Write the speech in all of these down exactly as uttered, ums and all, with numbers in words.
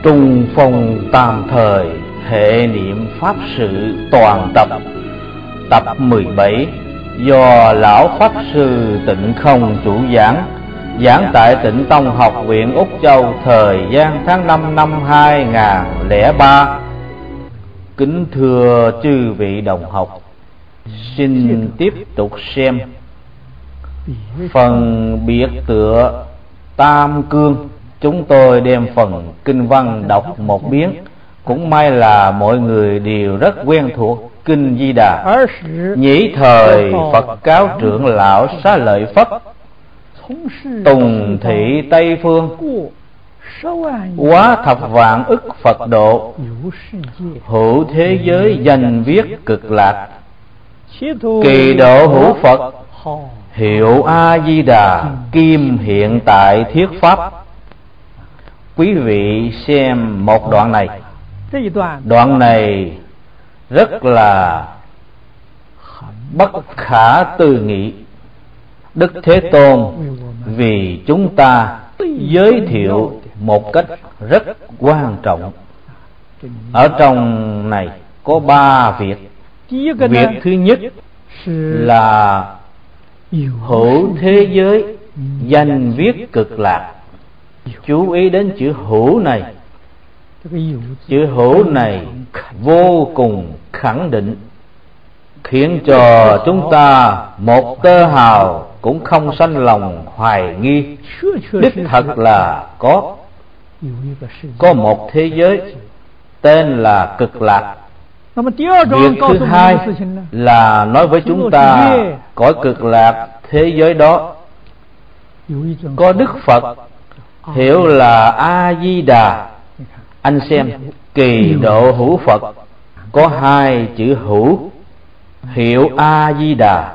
Trung phong tam thời, hệ niệm pháp sự toàn tập. Tập mười bảy do Lão Pháp Sư Tịnh Không chủ giảng, giảng tại Tịnh Tông Học viện Úc Châu, thời gian tháng năm năm hai nghìn không trăm lẻ ba. Kính thưa chư vị đồng học, xin tiếp tục xem phần biệt tựa Tam Cương. Chúng tôi đem phần kinh văn đọc một biến. Cũng may là mọi người đều rất quen thuộc kinh Di Đà. Nhĩ thời Phật cáo trưởng lão Xá Lợi Phất, tùng thị Tây Phương, quá thập vạn ức Phật độ, hữu thế giới danh viết cực lạc, kỳ độ hữu Phật, hiệu A Di Đà, kim hiện tại thuyết pháp. Quý vị xem một đoạn này. Đoạn này rất là bất khả tư nghị. Đức Thế Tôn vì chúng ta giới thiệu một cách rất quan trọng. Ở trong này có ba việc. Việc thứ nhất là hữu thế giới danh viết cực lạc. Chú ý đến chữ hữu này. Chữ hữu này vô cùng khẳng định, khiến cho chúng ta một tơ hào cũng không sanh lòng hoài nghi. Đích thật là có Có một thế giới tên là cực lạc. Việc thứ hai là nói với chúng ta cõi cực lạc thế giới đó có Đức Phật, hiểu là A Di Đà. Anh xem, kỳ độ hữu Phật có hai chữ hữu, hiệu A Di Đà.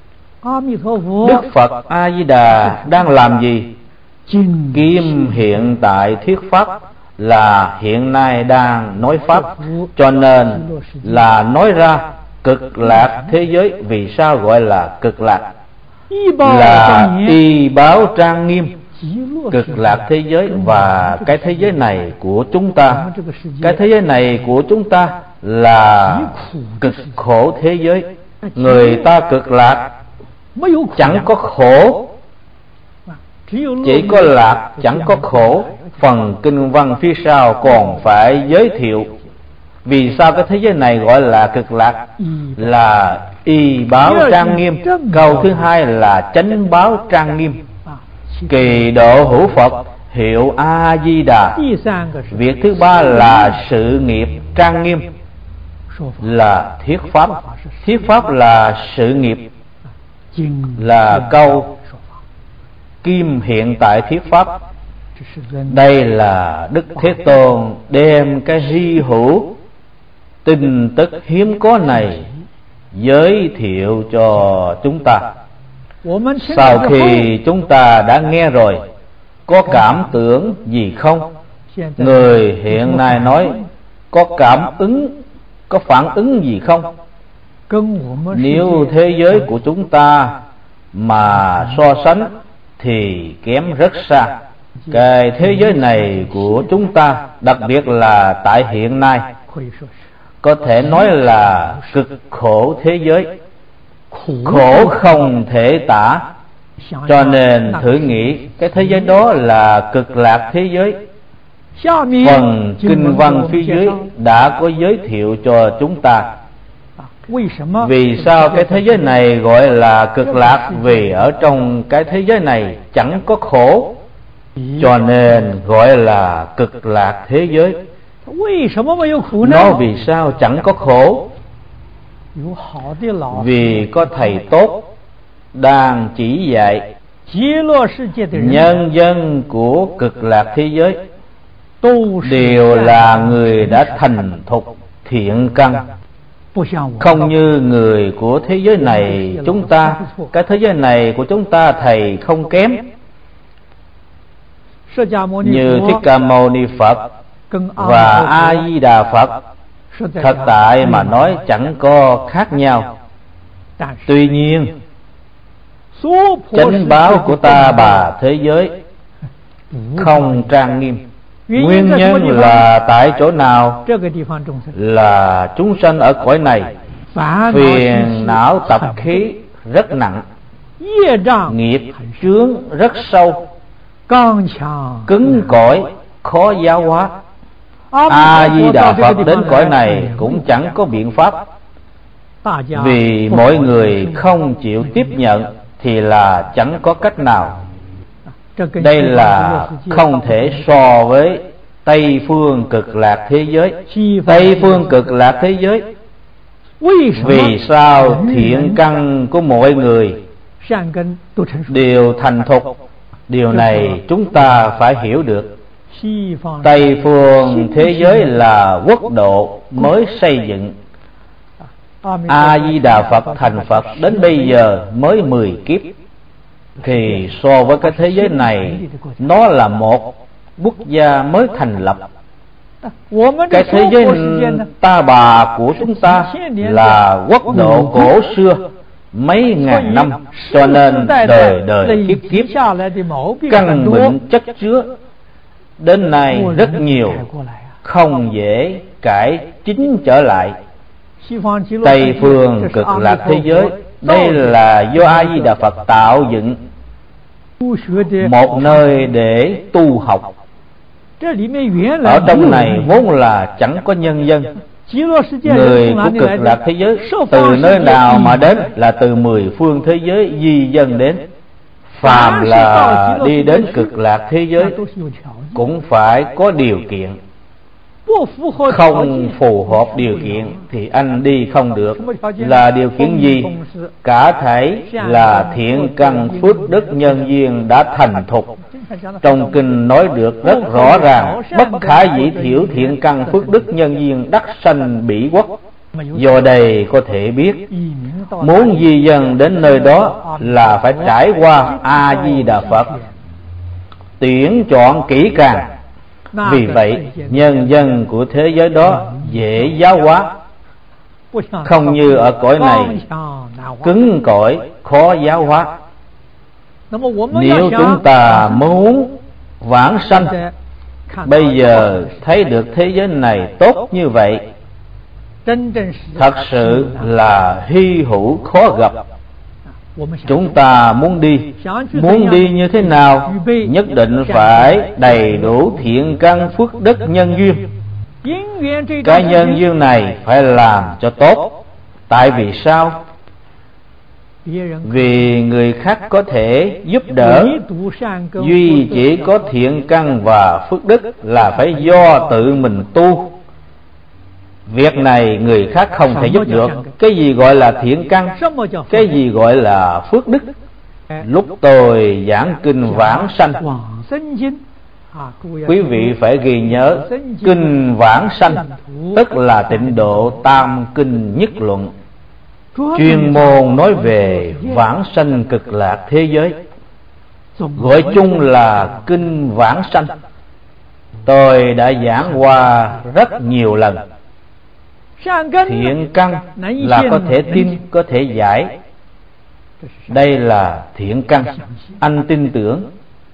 Đức Phật A Di Đà đang làm gì? Kim hiện tại thuyết pháp, là hiện nay đang nói pháp, cho nên là nói ra cực lạc thế giới. Vì sao gọi là cực lạc? Là y báo trang nghiêm. Cực lạc thế giới và cái thế giới này của chúng ta, cái thế giới này của chúng ta là cực khổ thế giới. Người ta cực lạc chẳng có khổ, chỉ có lạc chẳng có khổ. Phần kinh văn phía sau còn phải giới thiệu vì sao cái thế giới này gọi là cực lạc, là y báo trang nghiêm. Câu thứ hai là chánh báo trang nghiêm. Kỳ độ hữu Phật, hiệu A Di Đà. Việc thứ ba là sự nghiệp trang nghiêm, là thuyết pháp. Thuyết pháp là sự nghiệp, là câu kim hiện tại thuyết pháp. Đây là Đức Thế Tôn đem cái hy hữu tin tức hiếm có này giới thiệu cho chúng ta. Sau khi chúng ta đã nghe rồi, có cảm tưởng gì không? Người hiện nay nói có cảm ứng, có phản ứng gì không? Nếu thế giới của chúng ta mà so sánh thì kém rất xa. Cái thế giới này của chúng ta, đặc biệt là tại hiện nay, có thể nói là cực khổ thế giới, khổ không thể tả. Cho nên thử nghĩ cái thế giới đó là cực lạc thế giới. Phần kinh văn phía dưới đã có giới thiệu cho chúng ta vì sao cái thế giới này gọi là cực lạc. Vì ở trong cái thế giới này chẳng có khổ, cho nên gọi là cực lạc thế giới. Nó vì sao chẳng có khổ? Vì có thầy tốt đang chỉ dạy nhân dân của cực lạc thế giới đều là người đã thành thục thiện căn, không như người của thế giới này chúng ta. Cái thế giới này của chúng ta thầy không kém, như Thích Ca Mâu Ni Phật và A Di Đà Phật. Thật tại mà nói chẳng có khác nhau. Tuy nhiên chánh báo của ta bà thế giới không trang nghiêm, Nguyên nhân là tại chỗ nào? Là chúng sanh ở cõi này phiền não tập khí rất nặng, nghiệp chướng rất sâu, cứng cỏi khó giáo hóa. A Di Đà Phật đến cõi này cũng chẳng có biện pháp, vì mọi người không chịu tiếp nhận thì là chẳng có cách nào. Đây là không thể so với Tây phương cực lạc thế giới. Tây phương cực lạc thế giới, vì sao thiện căn của mọi người đều thành thục? Điều này chúng ta phải hiểu được. Tây phương thế giới là quốc độ mới xây dựng. A Di Đà Phật thành Phật đến bây giờ mới mười kiếp, thì so với cái thế giới này, nó là một quốc gia mới thành lập. Cái thế giới Ta Bà của chúng ta là quốc độ cổ xưa mấy ngàn năm, cho nên đời đời kiếp kiếp căn bệnh chất chứa đến nay rất nhiều, không dễ cải chính trở lại. Tây phương cực lạc thế giới, đây là do A Di Đà Phật tạo dựng một nơi để tu học. Ở trong này vốn là chẳng có nhân dân. Người của cực lạc thế giới từ nơi nào mà đến? Là từ mười phương thế giới di dân đến. Phàm là đi đến cực lạc thế giới cũng phải có điều kiện. Không phù hợp điều kiện thì anh đi không được. Là điều kiện gì? Cả thảy là thiện căn phước đức nhân duyên đã thành thục. Trong kinh nói được rất rõ ràng, bất khả dĩ thiểu thiện căn phước đức nhân duyên đắc sanh bỉ quốc. Do đây có thể biết, muốn di dân đến nơi đó là phải trải qua A Di Đà Phật tuyển chọn kỹ càng. Vì vậy nhân dân của thế giới đó dễ giáo hóa, không như ở cõi này cứng cỏi khó giáo hóa. Nếu chúng ta muốn vãng sanh, bây giờ thấy được thế giới này tốt như vậy, thật sự là hy hữu khó gặp. Chúng ta muốn đi, muốn đi như thế nào? Nhất định phải đầy đủ thiện căn phước đức nhân duyên. Cái nhân duyên này phải làm cho tốt. Tại vì sao? Vì người khác có thể giúp đỡ, duy chỉ có thiện căn và phước đức là phải do tự mình tu. Việc này người khác không thể giúp được. Cái gì gọi là thiện căn? Cái gì gọi là phước đức? Lúc tôi giảng kinh vãng sanh, quý vị phải ghi nhớ, kinh vãng sanh tức là tịnh độ tam kinh nhất luận, chuyên môn nói về vãng sanh cực lạc thế giới, gọi chung là kinh vãng sanh. Tôi đã giảng qua rất nhiều lần. Thiện căn là có thể tin, có thể giải. Đây là thiện căn, anh tin tưởng.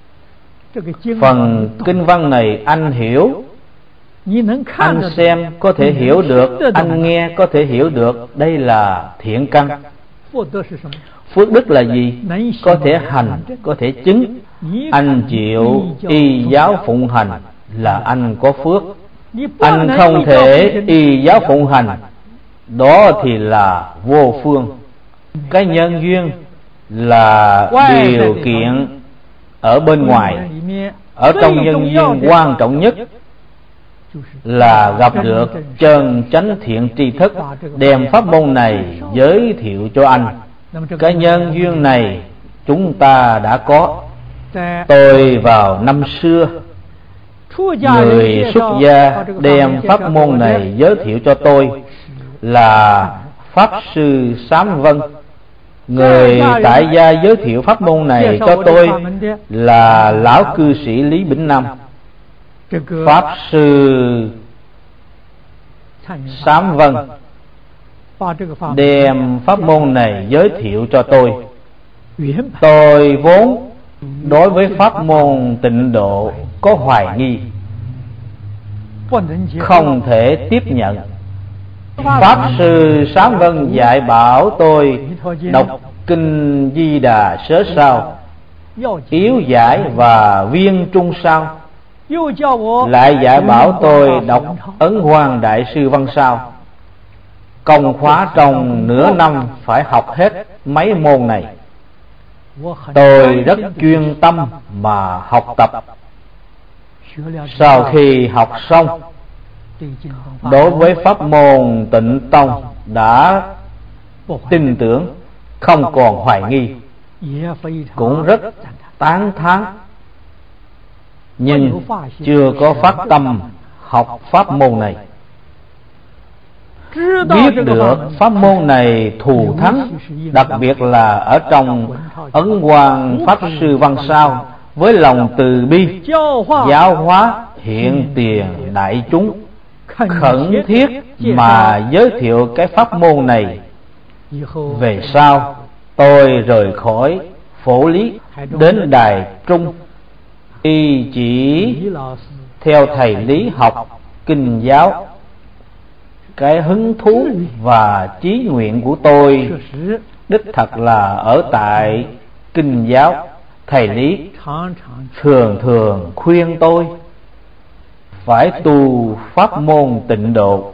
Phần kinh văn này anh hiểu, anh xem có thể hiểu được, anh nghe có thể hiểu được. Đây là thiện căn. Phước đức là gì? Có thể hành, có thể chứng. Anh chịu y giáo phụng hành là anh có phước. Anh không thể y giáo phụng hành, đó thì là vô phương. Cái nhân duyên là điều kiện ở bên ngoài. Ở trong nhân duyên quan trọng nhất là gặp được chân chánh thiện tri thức, đem pháp môn này giới thiệu cho anh. Cái nhân duyên này chúng ta đã có. Tôi vào năm xưa, người xuất gia đem pháp môn này giới thiệu cho tôi là Pháp Sư Sám Vân. Người tại gia giới thiệu pháp môn này cho tôi là lão cư sĩ Lý Bỉnh Nam. Pháp Sư Sám Vân đem pháp môn này giới thiệu cho tôi. Tôi vốn đối với pháp môn tịnh độ có hoài nghi, không thể tiếp nhận. Pháp sư Sáng Vân dạy bảo tôi đọc kinh Di Đà sớ sao, yếu giải và viên trung sao. Lại dạy bảo tôi đọc Ấn Quang Đại Sư Văn sao. Công khóa trong nửa năm phải học hết mấy môn này. Tôi rất chuyên tâm mà học tập. Sau khi học xong, đối với pháp môn Tịnh Tông đã tin tưởng, không còn hoài nghi, cũng rất tán thán, nhưng chưa có phát tâm học pháp môn này. Biết được pháp môn này thù thắng, đặc biệt là ở trong Ấn Quang Pháp Sư Văn sao, với lòng từ bi giáo hóa hiện tiền đại chúng, khẩn thiết mà giới thiệu cái pháp môn này. Về sau tôi rời khỏi Phổ Lý đến Đài Trung, y chỉ theo thầy Lý học kinh giáo. Cái hứng thú và chí nguyện của tôi đích thật là ở tại kinh giáo. Thầy Lý thường thường khuyên tôi phải tu pháp môn tịnh độ.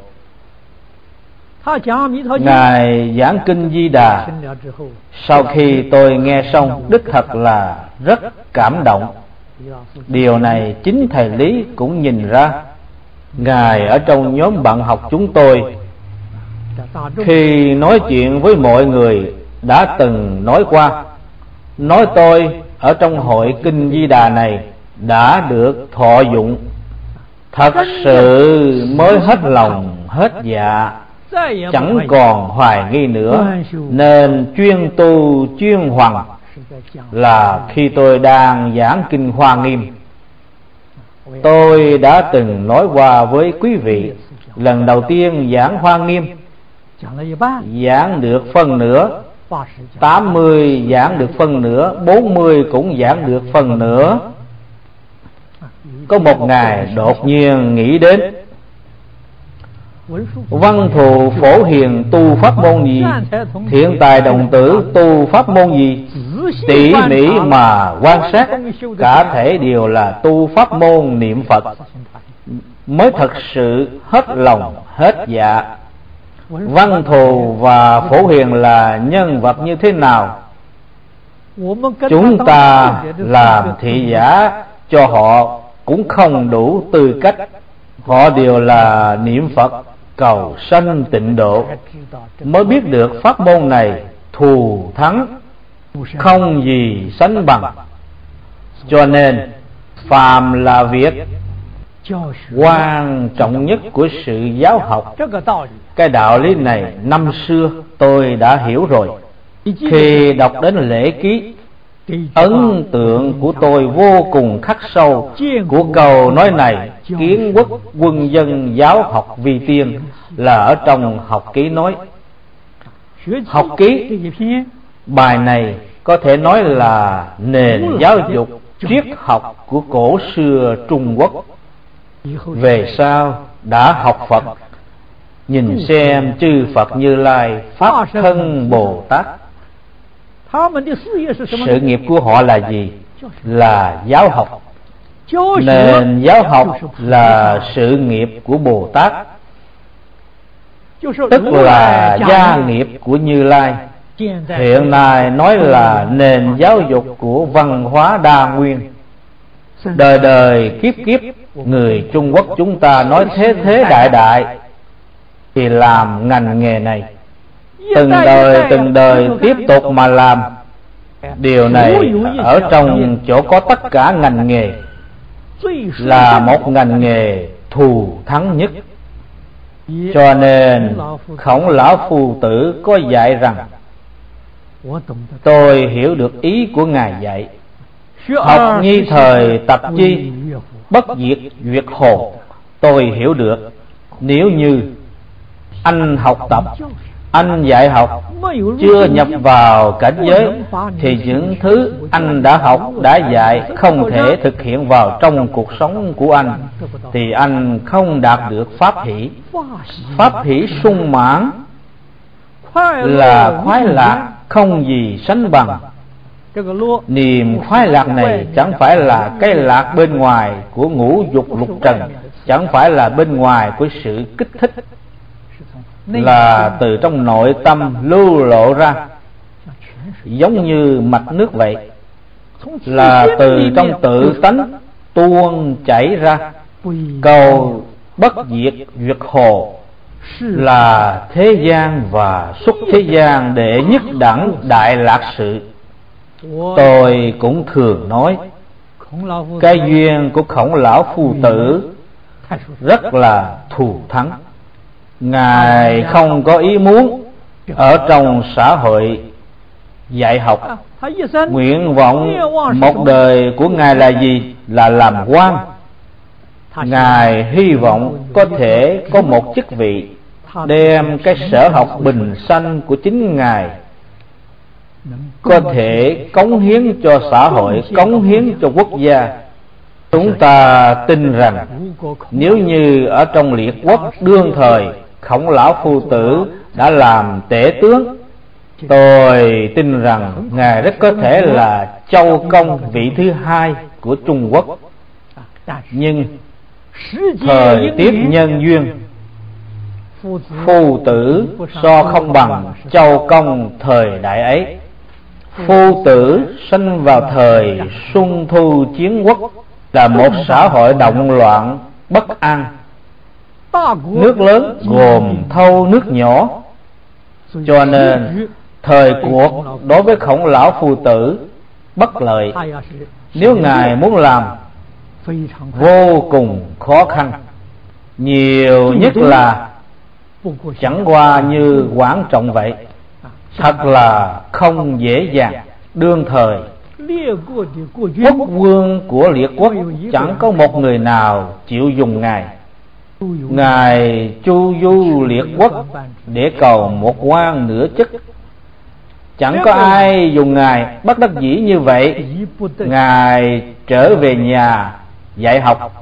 Ngài giảng kinh Di Đà, sau khi tôi nghe xong đích thật là rất cảm động. Điều này chính thầy Lý cũng nhìn ra. Ngài ở trong nhóm bạn học chúng tôi, khi nói chuyện với mọi người đã từng nói qua, nói tôi ở trong hội kinh Di Đà này đã được thọ dụng. Thật sự mới hết lòng hết dạ, chẳng còn hoài nghi nữa, nên chuyên tu chuyên hoằng là khi tôi đang giảng kinh Hoa Nghiêm. Tôi đã từng nói qua với quý vị, lần đầu tiên giảng Hoa Nghiêm giảng được phân nửa, tám mươi giảng được phân nửa, bốn mươi cũng giảng được phần nửa. Có một ngày đột nhiên nghĩ đến, Văn Thù Phổ Hiền tu pháp môn gì, Thiện Tài Đồng Tử tu pháp môn gì, tỉ mỉ mà quan sát, cả thể đều là tu pháp môn niệm Phật, mới thật sự hết lòng hết dạ. Văn Thù và Phổ Hiền là nhân vật như thế nào? Chúng ta làm thị giả cho họ cũng không đủ tư cách. Họ đều là niệm Phật cầu sanh tịnh độ, mới biết được pháp môn này thù thắng, không gì sánh bằng. Cho nên phàm là việc quan trọng nhất của sự giáo học. Cái đạo lý này năm xưa tôi đã hiểu rồi. Khi đọc đến lễ ký, ấn tượng của tôi vô cùng khắc sâu của câu nói này. Kiến quốc quân dân giáo học vi tiên là ở trong học ký nói. Học ký bài này có thể nói là nền giáo dục triết học của cổ xưa Trung Quốc. Về sau đã học Phật, nhìn xem chư Phật Như Lai Pháp thân Bồ Tát, sự nghiệp của họ là gì? Là giáo học. Nền giáo học là sự nghiệp của Bồ Tát, tức là gia nghiệp của Như Lai. Hiện nay nói là nền giáo dục của văn hóa đa nguyên. Đời đời kiếp kiếp người Trung Quốc chúng ta nói thế thế đại đại thì làm ngành nghề này, từng đời từng đời tiếp tục mà làm. Điều này ở trong chỗ có tất cả ngành nghề là một ngành nghề thù thắng nhất. Cho nên Khổng Lão Phu Tử có dạy rằng, tôi hiểu được ý của Ngài dạy, học nhi thời tập chi, bất diệt duyệt hồn. Tôi hiểu được, nếu như anh học tập, anh dạy học chưa nhập vào cảnh giới thì những thứ anh đã học, đã dạy không thể thực hiện vào trong cuộc sống của anh, thì anh không đạt được pháp hỷ. Pháp hỷ sung mãn là khoái lạc không gì sánh bằng. Niềm khoái lạc này chẳng phải là cái lạc bên ngoài của ngũ dục lục trần, chẳng phải là bên ngoài của sự kích thích, là từ trong nội tâm lưu lộ ra, giống như mạch nước vậy, là từ trong tự tánh tuôn chảy ra. Cầu bất diệt duyệt hồ là thế gian và xuất thế gian đệ nhất đẳng đại lạc sự. Tôi cũng thường nói cái duyên của Khổng Lão Phu Tử rất là thù thắng. Ngài không có ý muốn ở trong xã hội dạy học. Nguyện vọng một đời của Ngài là gì? Là làm quan. Ngài hy vọng có thể có một chức vị, đem cái sở học bình sanh của chính Ngài có thể cống hiến cho xã hội, cống hiến cho quốc gia. Chúng ta tin rằng nếu như ở trong liệt quốc đương thời Khổng Lão Phu Tử đã làm tể tướng, tôi tin rằng Ngài rất có thể là Châu Công vị thứ hai của Trung Quốc. Nhưng thời tiết nhân duyên, Phu Tử so không bằng Châu Công thời đại ấy. Phu Tử sinh vào thời Xuân Thu Chiến Quốc, là một xã hội động loạn bất an, nước lớn gồm thâu nước nhỏ, cho nên thời cuộc đối với Khổng Lão Phu Tử bất lợi. Nếu Ngài muốn làm, vô cùng khó khăn. Nhiều nhất là chẳng qua như Quảng Trọng vậy, thật là không dễ dàng. Đương thời quốc vương của liệt quốc chẳng có một người nào chịu dùng Ngài. Ngài chu du liệt quốc để cầu một quan nửa chức, chẳng có ai dùng Ngài. Bất đắc dĩ như vậy, Ngài trở về nhà dạy học,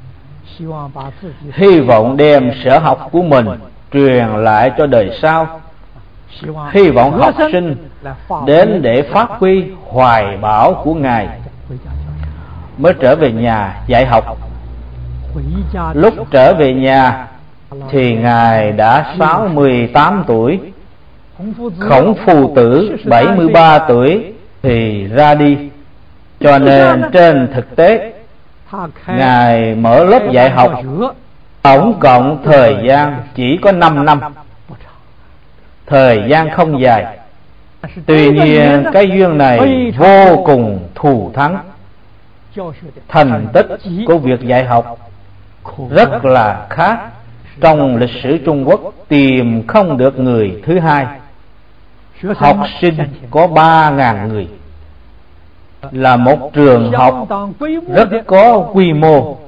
hy vọng đem sở học của mình truyền lại cho đời sau, hy vọng học sinh đến để phát huy hoài bão của Ngài mới trở về nhà dạy học. Lúc trở về nhà thì Ngài đã sáu mươi tám tuổi, Khổng Phu Tử bảy mươi ba tuổi thì ra đi. Cho nên trên thực tế Ngài mở lớp dạy học tổng cộng thời gian chỉ có năm năm, thời gian không dài. Tuy nhiên cái duyên này vô cùng thù thắng. Thành tích của việc dạy học rất là khác. Trong lịch sử Trung Quốc tìm không được người thứ hai. Học sinh có ba ngàn người, là một trường học rất có quy mô,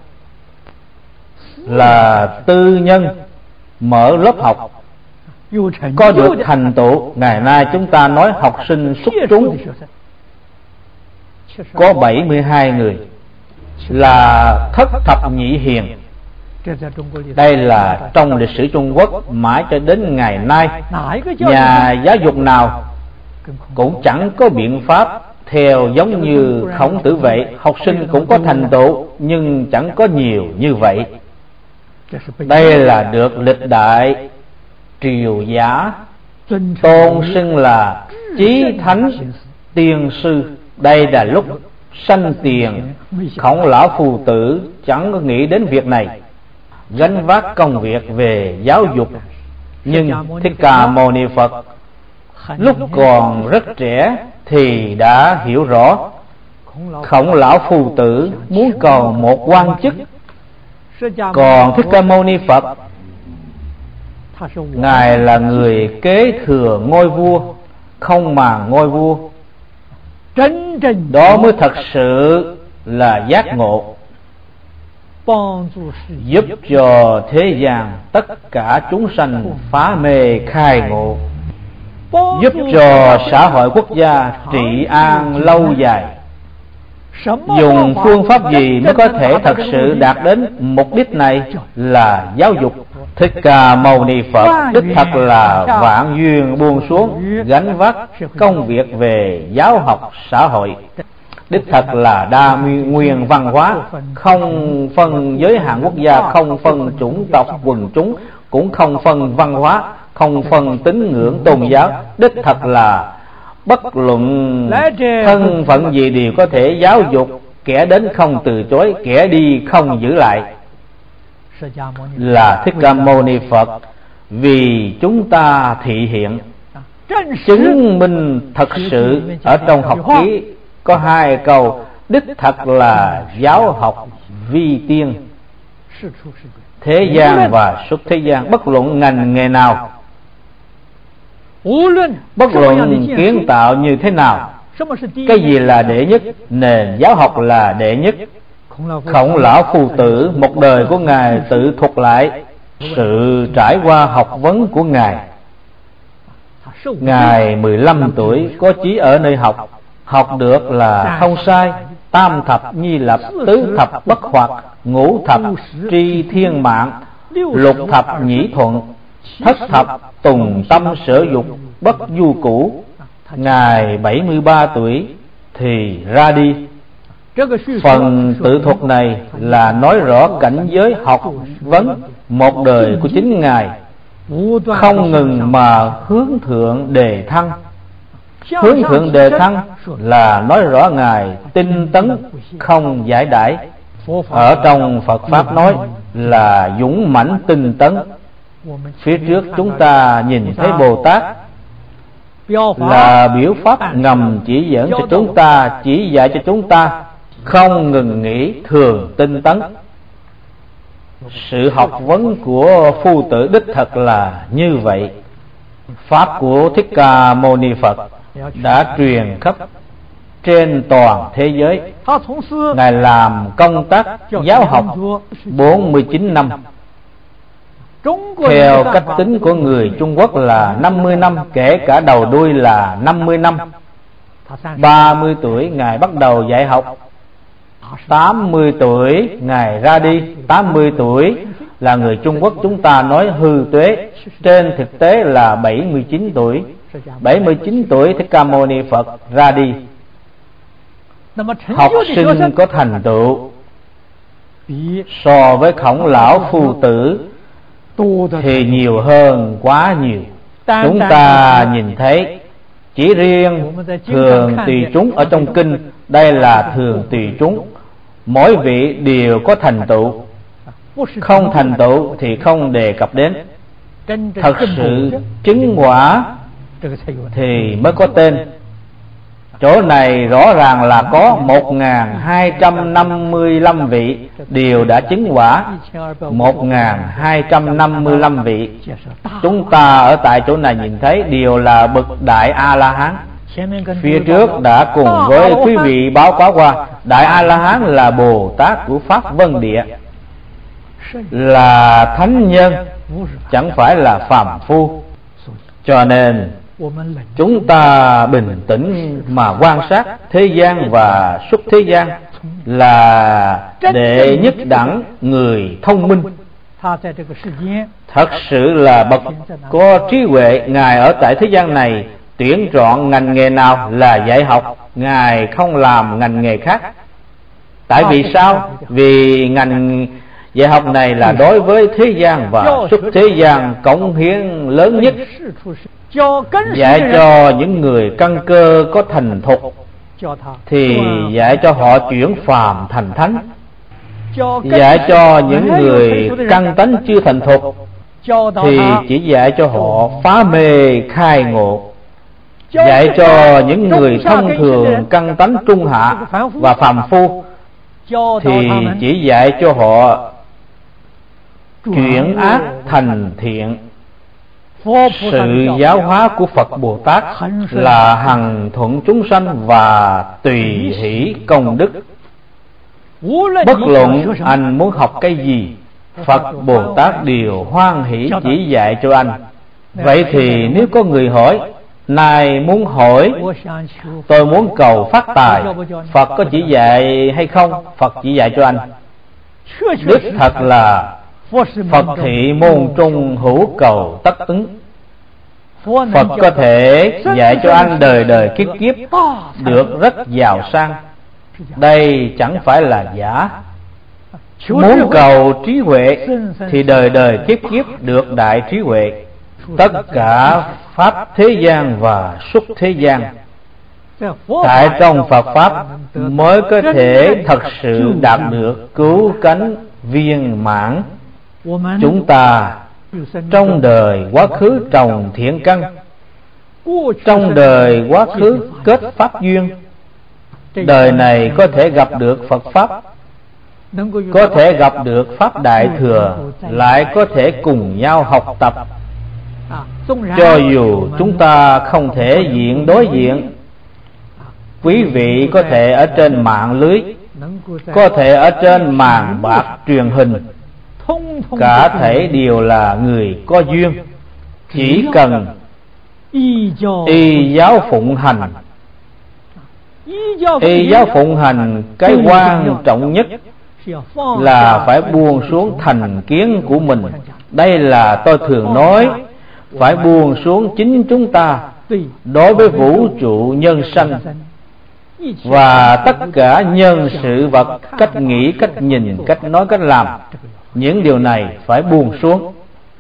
là tư nhân mở lớp học, có được thành tựu. Ngày nay chúng ta nói học sinh xuất chúng có bảy mươi hai người, là thất thập nhị hiền. Đây là trong lịch sử Trung Quốc mãi cho đến ngày nay. Nhà giáo dục nào cũng chẳng có biện pháp theo giống như Khổng Tử vậy. Học sinh cũng có thành tựu nhưng chẳng có nhiều như vậy. Đây là được lịch đại triều giả tôn xưng là chí thánh tiên sư. Đây là lúc sanh tiền, Khổng Lão Phu Tử chẳng có nghĩ đến việc này, gánh vác công việc về giáo dục. Nhưng Thích Ca Mâu Ni Phật lúc còn rất trẻ thì đã hiểu rõ Khổng Lão Phu Tử muốn cầu một quan chức. Còn Thích Ca Mâu Ni Phật, Ngài là người kế thừa ngôi vua, không màng ngôi vua. Đó mới thật sự là giác ngộ, giúp cho thế gian tất cả chúng sanh phá mê khai ngộ. giúp cho xã hội quốc gia trị an lâu dài. Dùng phương pháp gì mới có thể thật sự đạt đến mục đích này? Là giáo dục. Thích Ca Mâu Ni Phật đích thật là vạn duyên buông xuống, gánh vác công việc về giáo học xã hội. Đích thật là đa nguyên văn hóa, không phân giới hạn quốc gia, không phân chủng tộc quần chúng, cũng không phân văn hóa, không phân tín ngưỡng tôn giáo. Đích thật là bất luận thân phận gì đều có thể giáo dục, kẻ đến không từ chối, kẻ đi không giữ lại. Là Thích Ca Mâu Ni Phật vì chúng ta thị hiện, chứng minh thật sự. Ở trong học ký có hai câu: đích thật là giáo học vi tiên, thế gian và xuất thế gian. Bất luận ngành nghề nào, bất luận kiến tạo như thế nào, cái gì là đệ nhất? Nền giáo học là đệ nhất. Khổng Lão Phu Tử một đời của Ngài tự thuật lại sự trải qua học vấn của Ngài. Ngài mười lăm tuổi có chí ở nơi học, học được là không sai. Tam thập nhi lập, tứ thập bất hoặc, ngũ thập tri thiên mạng, lục thập nhĩ thuận, thất thập tùng tâm sở dục, bất du cũ. Ngài bảy mươi ba tuổi thì ra đi. Phần tự thuật này là nói rõ cảnh giới học vấn một đời của chính Ngài, không ngừng mà hướng thượng đề thăng. Hướng thượng đề thăng là nói rõ Ngài tinh tấn không giải đãi. Ở trong Phật Pháp nói là dũng mãnh tinh tấn. Phía trước chúng ta nhìn thấy Bồ Tát là biểu pháp ngầm chỉ dẫn cho chúng ta, chỉ dạy cho chúng ta không ngừng nghỉ thường tinh tấn. Sự học vấn của Phu Tử đích thật là như vậy. Pháp của Thích Ca Mâu Ni Phật đã truyền khắp trên toàn thế giới. Ngài làm công tác giáo học bốn mươi chín năm. Theo cách tính của người Trung Quốc là năm mươi năm, kể cả đầu đuôi là năm mươi năm. Ba mươi tuổi Ngài bắt đầu dạy học, tám mươi tuổi Ngài ra đi. Tám mươi tuổi là người Trung Quốc chúng ta nói hư tuế, trên thực tế là bảy mươi chín tuổi. Bảy mươi chín tuổi Thích Ca Mâu Ni Phật ra đi. Học sinh có thành tựu so với Khổng Lão Phu Tử thì nhiều hơn quá nhiều. Chúng ta nhìn thấy chỉ riêng thường tùy chúng ở trong kinh, đây là thường tùy chúng, mỗi vị đều có thành tựu. Không thành tựu thì không đề cập đến. Thật sự chứng quả thì mới có tên. Chỗ này rõ ràng là có một nghìn hai trăm năm mươi lăm vị đều đã chứng quả. Một nghìn hai trăm năm mươi lăm vị. Chúng ta ở tại chỗ này nhìn thấy đều là bậc Đại A-la-hán. Phía trước đã cùng với quý vị báo cáo qua, Đại A-la-hán là Bồ Tát của Pháp Vân Địa, là thánh nhân, chẳng phải là phàm phu. Cho nên chúng ta bình tĩnh mà quan sát thế gian và xuất thế gian, là đệ nhất đẳng người thông minh. Thật sự là bậc có trí huệ. Ngài ở tại thế gian này tuyển chọn ngành nghề nào là dạy học, Ngài không làm ngành nghề khác. Tại vì sao? Vì ngành dạy học này là đối với thế gian và xuất thế gian cống hiến lớn nhất. Dạy cho những người căn cơ có thành thục thì dạy cho họ chuyển phàm thành thánh. Dạy cho những người căn tánh chưa thành thục thì chỉ dạy cho họ phá mê khai ngộ. Dạy cho những người thông thường căn tánh trung hạ và phàm phu thì chỉ dạy cho họ chuyển ác thành thiện. Sự giáo hóa của Phật Bồ Tát là hằng thuận chúng sanh và tùy hỷ công đức. Bất luận anh muốn học cái gì, Phật Bồ Tát đều hoan hỷ chỉ dạy cho anh. Vậy thì nếu có người hỏi Này muốn hỏi, tôi muốn cầu phát tài, Phật có chỉ dạy hay không? Phật chỉ dạy cho anh. Đích thật là Phật thị môn trung hữu cầu tất ứng. Phật có thể dạy cho anh đời đời kiếp kiếp được rất giàu sang. Đây chẳng phải là giả. Muốn cầu trí huệ thì đời đời kiếp kiếp được đại trí huệ. Tất cả pháp thế gian và xuất thế gian, tại trong Phật pháp mới có thể thật sự đạt được cứu cánh viên mãn. Chúng ta trong đời quá khứ trồng thiện căn, trong đời quá khứ kết pháp duyên, đời này có thể gặp được Phật pháp, có thể gặp được pháp đại thừa, lại có thể cùng nhau học tập. Cho dù chúng ta không thể diện đối diện, quý vị có thể ở trên mạng lưới, có thể ở trên màn bạc truyền hình, cả thể đều là người có duyên. Chỉ cần y giáo phụng hành. Y giáo phụng hành, cái quan trọng nhất là phải buông xuống thành kiến của mình. Đây là tôi thường nói, phải buông xuống chính chúng ta đối với vũ trụ nhân sanh và tất cả nhân sự vật, cách nghĩ, cách nhìn, cách nói, cách làm. Những điều này phải buông xuống.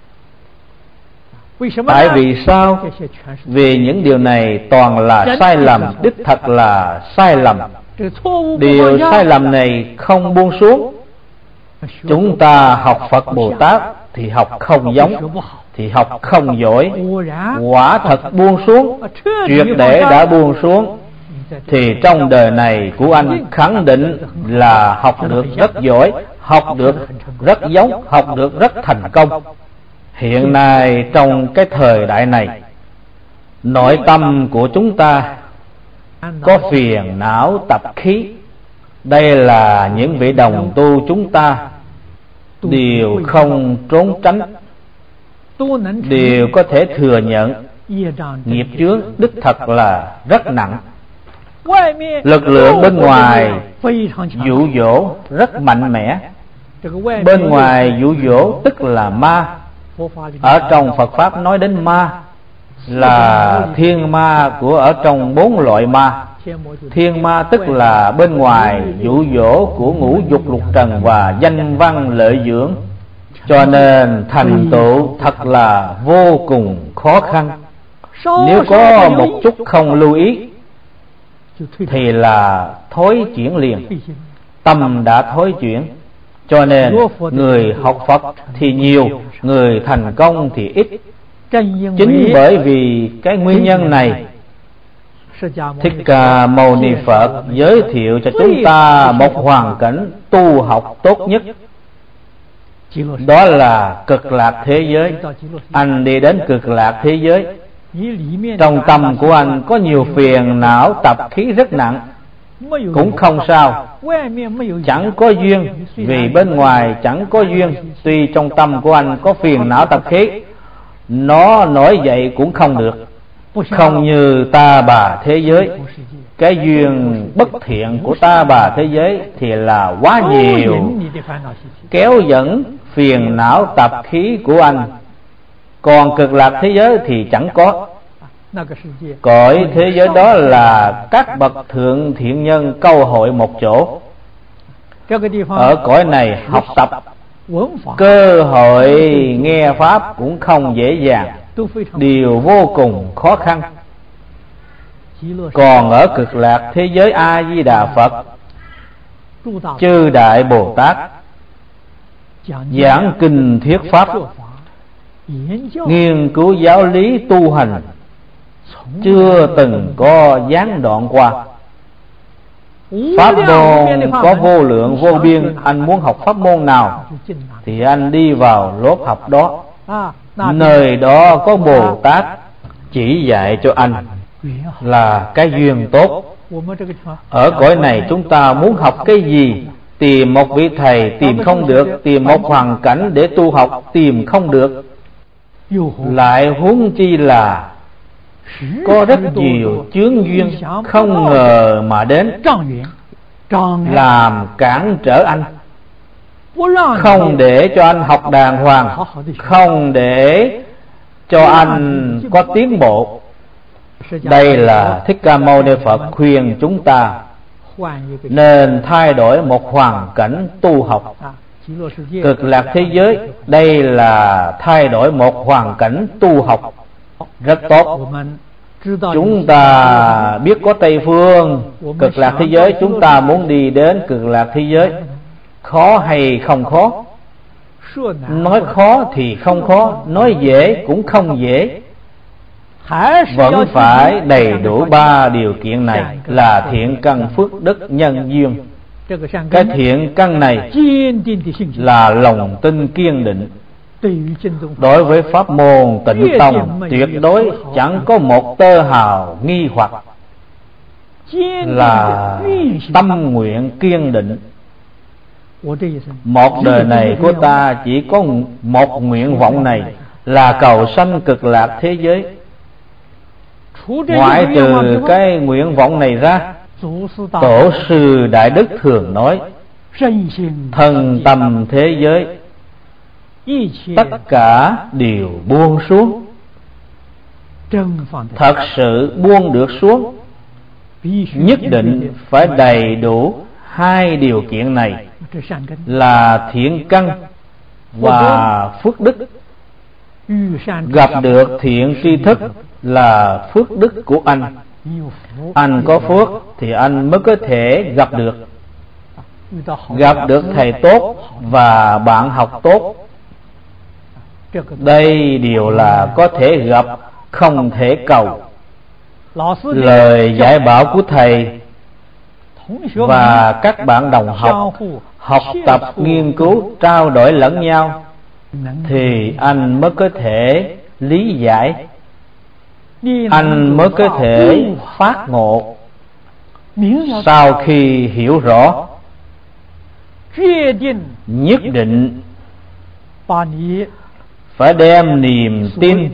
Tại vì sao? Vì những điều này toàn là sai lầm, đích thật là sai lầm. Điều sai lầm này không buông xuống, chúng ta học Phật Bồ Tát thì học không giống, thì học không giỏi. Quả thật buông xuống, triệt để đã buông xuống, thì trong đời này của anh khẳng định là học được rất giỏi, học được rất giống, học được rất thành công. Hiện nay trong cái thời đại này, nội tâm của chúng ta có phiền não tập khí. Đây là những vị đồng tu chúng ta đều không trốn tránh, đều có thể thừa nhận nghiệp chướng đích thật là rất nặng. Lực lượng bên ngoài dụ dỗ rất mạnh mẽ. Bên ngoài dụ dỗ tức là ma. Ở trong Phật Pháp nói đến ma là thiên ma của ở trong bốn loại ma. Thiên ma tức là bên ngoài dụ dỗ của ngũ dục lục trần và danh văn lợi dưỡng, cho nên thành tựu thật là vô cùng khó khăn. Nếu có một chút không lưu ý thì là thối chuyển liền, tâm đã thối chuyển. Cho nên người học Phật thì nhiều, người thành công thì ít. Chính bởi vì cái nguyên nhân này, Thích Ca Mâu Ni Phật giới thiệu cho chúng ta một hoàn cảnh tu học tốt nhất. Đó là cực lạc thế giới. Anh đi đến cực lạc thế giới, trong tâm của anh có nhiều phiền não tập khí rất nặng, cũng không sao, chẳng có duyên. Vì bên ngoài chẳng có duyên, tuy trong tâm của anh có phiền não tập khí, nó nổi dậy cũng không được. Không như ta bà thế giới, cái duyên bất thiện của ta bà thế giới thì là quá nhiều, kéo dẫn phiền não tập khí của anh. Còn cực lạc thế giới thì chẳng có. Cõi thế giới đó là các bậc thượng thiện nhân câu hội một chỗ. Ở cõi này học tập, cơ hội nghe pháp cũng không dễ dàng, điều vô cùng khó khăn. Còn ở cực lạc thế giới A Di Đà Phật, chư đại Bồ Tát giảng kinh thuyết pháp, nghiên cứu giáo lý tu hành, chưa từng có gián đoạn qua. Pháp môn có vô lượng vô biên. Anh muốn học pháp môn nào thì anh đi vào lớp học đó, nơi đó có Bồ Tát chỉ dạy cho anh, là cái duyên tốt. Ở cõi này chúng ta muốn học cái gì, tìm một vị thầy tìm không được, tìm một hoàn cảnh để tu học tìm không được, lại huống chi là có rất nhiều chướng duyên không ngờ mà đến, làm cản trở anh, không để cho anh học đàng hoàng, không để cho anh có tiến bộ. Đây là Thích Ca Mâu Ni Phật khuyên chúng ta nên thay đổi một hoàn cảnh tu học. Cực lạc thế giới đây là thay đổi một hoàn cảnh tu học rất tốt. Chúng ta biết có Tây Phương, cực lạc thế giới, chúng ta muốn đi đến cực lạc thế giới, khó hay không khó? Nói khó thì không khó, nói dễ cũng không dễ. Vẫn phải đầy đủ ba điều kiện này là thiện căn, phước đức, nhân duyên. Cái thiện căn này là lòng tin kiên định. Đối với pháp môn Tịnh Tông tuyệt đối chẳng có một tơ hào nghi hoặc, là tâm nguyện kiên định. Một đời này của ta chỉ có một nguyện vọng này là cầu sanh cực lạc thế giới. Ngoại trừ cái nguyện vọng này ra, Tổ sư Đại Đức thường nói thân tâm thế giới tất cả đều buông xuống. Thật sự buông được xuống, nhất định phải đầy đủ hai điều kiện này là thiện căn và phước đức. Gặp được thiện tri thức là phước đức của anh. Anh có phước thì anh mới có thể gặp được. Gặp được thầy tốt và bạn học tốt, đây đều là có thể gặp, không thể cầu. Lời dạy bảo của thầy và các bạn đồng học học tập, nghiên cứu, trao đổi lẫn nhau thì anh mới có thể lý giải, anh mới có thể phát ngộ. Sau khi hiểu rõ, nhất định phải đem niềm tin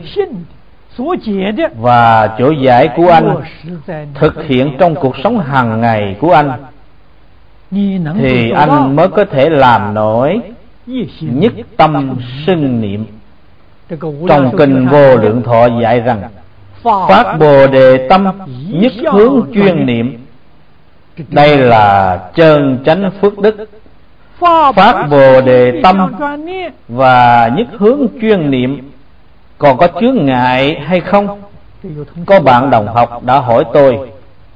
và chỗ giải của anh thực hiện trong cuộc sống hàng ngày của anh, thì anh mới có thể làm nổi nhất tâm xưng niệm. Trong kinh Vô Lượng Thọ dạy rằng phát Bồ Đề tâm, nhất hướng chuyên niệm. Đây là chân chánh phước đức. Phát Bồ Đề tâm và nhất hướng chuyên niệm còn có chướng ngại hay không? Có bạn đồng học đã hỏi tôi,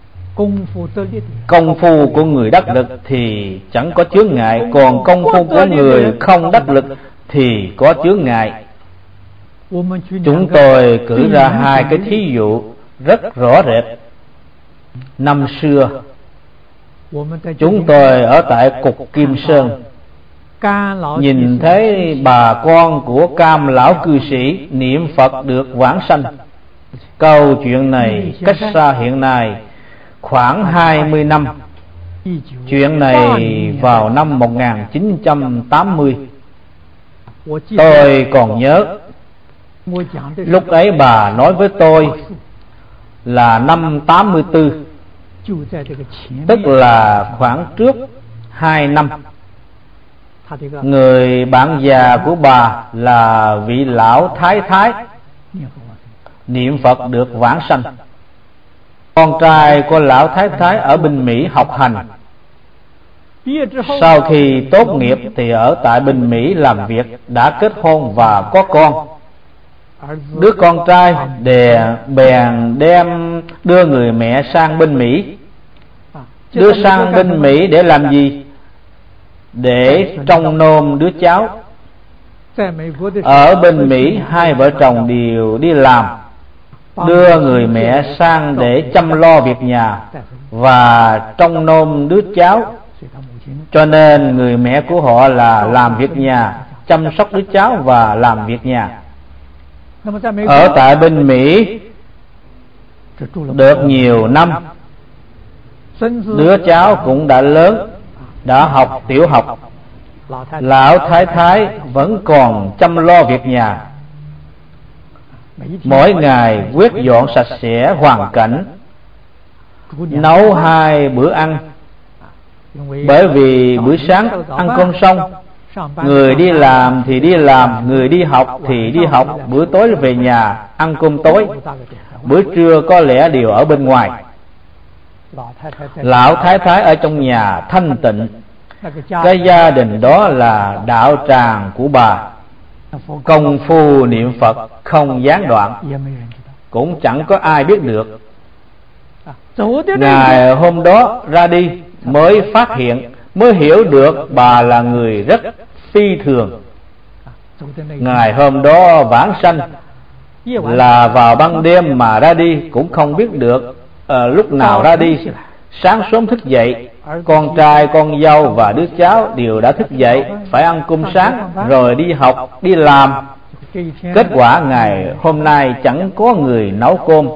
công phu của người đắc lực thì chẳng có chướng ngại, còn công phu của người không đắc lực thì có chướng ngại. Chúng tôi cử ra hai cái thí dụ rất rõ rệt. Năm xưa chúng tôi ở tại Cục Kim Sơn, nhìn thấy bà con của Cam lão cư sĩ niệm Phật được vãng sanh. Câu chuyện này cách xa hiện nay khoảng hai mươi năm. Chuyện này vào năm một nghìn chín trăm tám mươi. Tôi còn nhớ, lúc ấy bà nói với tôi là năm tám mươi tư, tức là khoảng trước hai năm. Người bạn già của bà là vị lão thái thái niệm Phật được vãng sanh. Con trai của lão thái thái ở bên Mỹ học hành, sau khi tốt nghiệp thì ở tại bên Mỹ làm việc, đã kết hôn và có con. Đứa con trai đè bèn đem đưa người mẹ sang bên Mỹ. Đưa sang bên Mỹ để làm gì? Để trông nom đứa cháu. Ở bên Mỹ hai vợ chồng đều đi làm, đưa người mẹ sang để chăm lo việc nhà và trông nom đứa cháu. Cho nên người mẹ của họ là làm việc nhà, chăm sóc đứa cháu và làm việc nhà. Ở tại bên Mỹ được nhiều năm, đứa cháu cũng đã lớn, đã học tiểu học. Lão thái thái vẫn còn chăm lo việc nhà. mỗi ngày quét dọn sạch sẽ hoàn cảnh, nấu hai bữa ăn. Bởi vì bữa sáng ăn cơm xong, người đi làm thì đi làm, người đi học thì đi học, bữa tối về nhà ăn cơm tối, bữa trưa có lẽ đều ở bên ngoài. Lão thái thái ở trong nhà thanh tịnh, cái gia đình đó là đạo tràng của bà, công phu niệm Phật không gián đoạn, cũng chẳng có ai biết được. Ngày hôm đó ra đi mới phát hiện, mới hiểu được bà là người rất phi thường. Ngày hôm đó vãng sanh là vào ban đêm mà ra đi, cũng không biết được à, lúc nào ra đi. Sáng sớm thức dậy, con trai con dâu và đứa cháu đều đã thức dậy, phải ăn cơm sáng rồi đi học đi làm. Kết quả ngày hôm nay chẳng có người nấu cơm.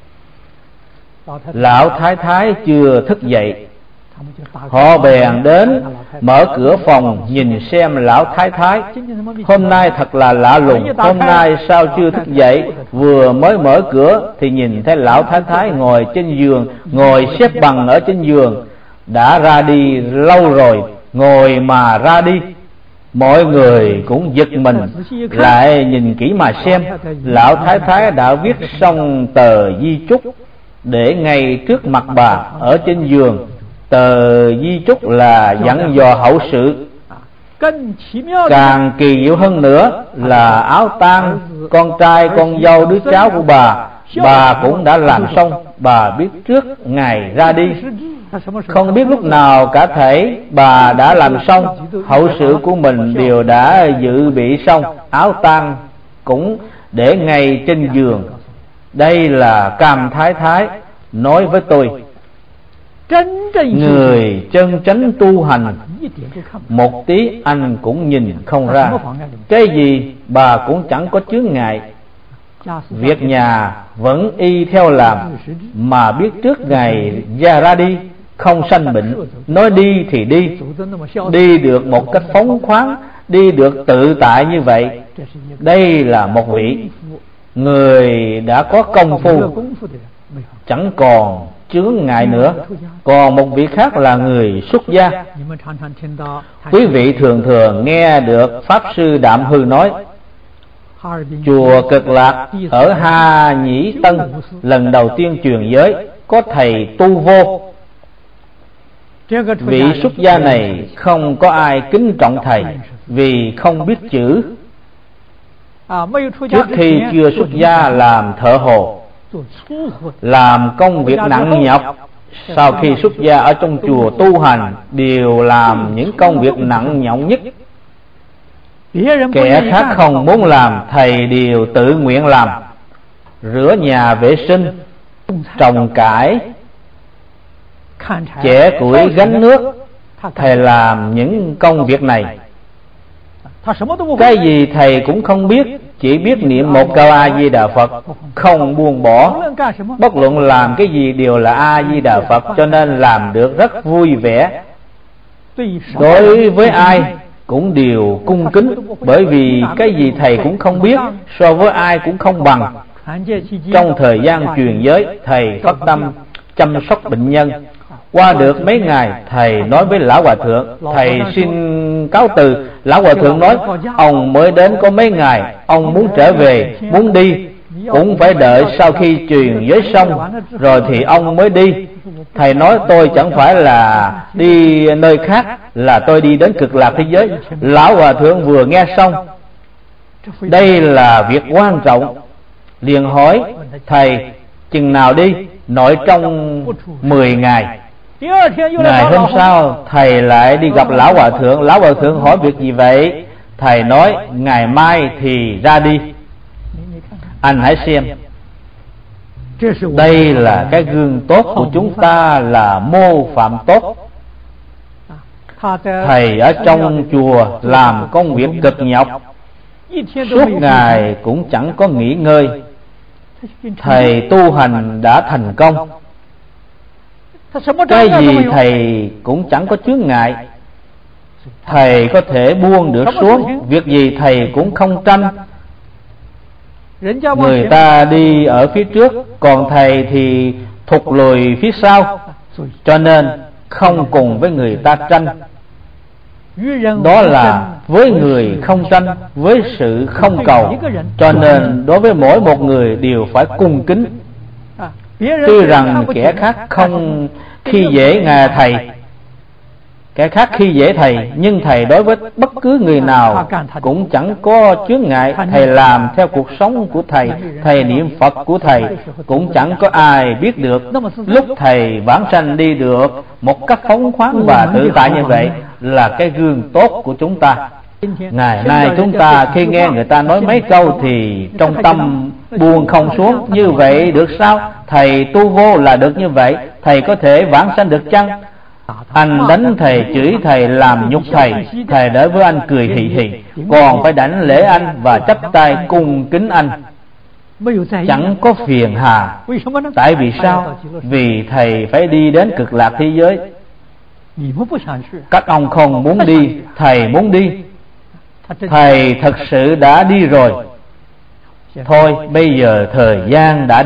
Lão thái thái chưa thức dậy, họ bèn đến mở cửa phòng nhìn xem lão thái thái. Hôm nay thật là lạ lùng, hôm nay sao chưa thức dậy? Vừa mới mở cửa thì nhìn thấy lão thái thái ngồi trên giường, ngồi xếp bằng ở trên giường. Đã ra đi lâu rồi, ngồi mà ra đi. Mọi người cũng giật mình, lại nhìn kỹ mà xem. Lão thái thái đã viết xong tờ di chúc để ngay trước mặt bà ở trên giường. Tờ di chúc là dặn dò hậu sự. Càng kỳ diệu hơn nữa là áo tang con trai con dâu đứa cháu của bà, bà cũng đã làm xong. Bà biết trước ngày ra đi, không biết lúc nào cả thể bà đã làm xong. Hậu sự của mình đều đã dự bị xong, áo tang cũng để ngay trên giường. Đây là Cam Thái Thái nói với tôi. Người chân chánh tu hành, một tí anh cũng nhìn không ra. Cái gì bà cũng chẳng có chướng ngại. Việc nhà vẫn y theo làm, mà biết trước ngày ra ra đi không sanh bệnh. Nói đi thì đi, đi được một cách phóng khoáng, đi được tự tại như vậy. Đây là một vị người đã có công phu, chẳng còn chướng ngại nữa. Còn một vị khác là người xuất gia. Quý vị thường thường nghe được Pháp Sư Đạm Hư nói, chùa Cực Lạc ở Ha Nhĩ Tân lần đầu tiên truyền giới có thầy Tu Vô. Vị xuất gia này không có ai kính trọng thầy, vì không biết chữ. Trước khi chưa xuất gia làm thợ hồ, làm công việc nặng nhọc. Sau khi xuất gia ở trong chùa tu hành, đều làm những công việc nặng nhọc nhất. Kẻ khác không muốn làm, thầy đều tự nguyện làm. Rửa nhà vệ sinh, trồng cải, chẻ củi, gánh nước, thầy làm những công việc này. Cái gì thầy cũng không biết, chỉ biết niệm một câu A Di Đà Phật, không buông bỏ. Bất luận làm cái gì đều là A Di Đà Phật, cho nên làm được rất vui vẻ. Đối với ai cũng đều cung kính, bởi vì cái gì thầy cũng không biết, so với ai cũng không bằng. Trong thời gian truyền giới, thầy phát tâm chăm sóc bệnh nhân. Qua được mấy ngày, thầy nói với Lão Hòa Thượng, thầy xin cáo từ. Lão Hòa Thượng nói, ông mới đến có mấy ngày, ông muốn trở về, muốn đi cũng phải đợi sau khi truyền giới xong rồi thì ông mới đi. Thầy nói, tôi chẳng phải là đi nơi khác, là tôi đi đến Cực Lạc thế giới. Lão Hòa Thượng vừa nghe xong, đây là việc quan trọng, liền hỏi thầy, chừng nào đi? Nội trong mười ngày. Ngày hôm sau, thầy lại đi gặp Lão Hòa Thượng. Lão Hòa Thượng hỏi việc gì vậy? Thầy nói, ngày mai thì ra đi. Anh hãy xem, đây là cái gương tốt của chúng ta, là mô phạm tốt. Thầy ở trong chùa làm công việc cực nhọc, suốt ngày cũng chẳng có nghỉ ngơi. Thầy tu hành đã thành công. Cái gì thầy cũng chẳng có chướng ngại. Thầy có thể buông được xuống, việc gì thầy cũng không tranh. Người ta đi ở phía trước, còn thầy thì thụt lùi phía sau, cho nên không cùng với người ta tranh. Đó là với người không tranh, với sự không cầu. Cho nên đối với mỗi một người đều phải cung kính. Tuy rằng kẻ khác không khi dễ ngài thầy, kẻ khác khi dễ thầy, nhưng thầy đối với bất cứ người nào cũng chẳng có chướng ngại. Thầy làm theo cuộc sống của thầy, thầy niệm Phật của thầy, cũng chẳng có ai biết được. Lúc thầy vãng sanh đi được một cách phóng khoáng và tự tại như vậy là cái gương tốt của chúng ta. Ngày nay chúng ta khi nghe người ta nói mấy câu thì trong tâm buông không xuống. Như vậy được sao? Thầy tu vô là được như vậy, thầy có thể vãng sanh được chăng? Anh đánh thầy, chửi thầy, làm nhục thầy, thầy đối với anh cười hì hì, còn phải đảnh lễ anh và chắp tay cung kính anh, chẳng có phiền hà. Tại vì sao? Vì thầy phải đi đến cực lạc thế giới. Các ông không muốn đi, thầy muốn đi. Thầy thật sự đã đi rồi. Thôi bây giờ thời gian đã